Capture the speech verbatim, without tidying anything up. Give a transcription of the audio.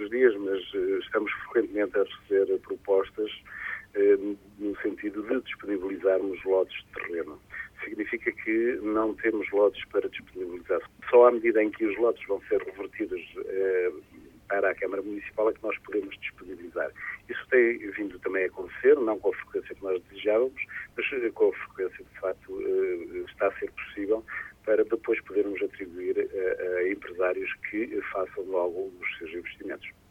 poucos dias, mas uh, estamos frequentemente a receber propostas uh, no sentido de disponibilizarmos lotes de terreno. Significa que não temos lotes para disponibilizar. Só à medida em que os lotes vão ser revertidos uh, para a Câmara Municipal é que nós podemos disponibilizar. Isso tem vindo também a acontecer, não com a frequência que nós desejávamos, mas com a frequência que de facto uh, está a ser possível, para depois podermos atribuir a, a empresários que façam logo os seus investimentos.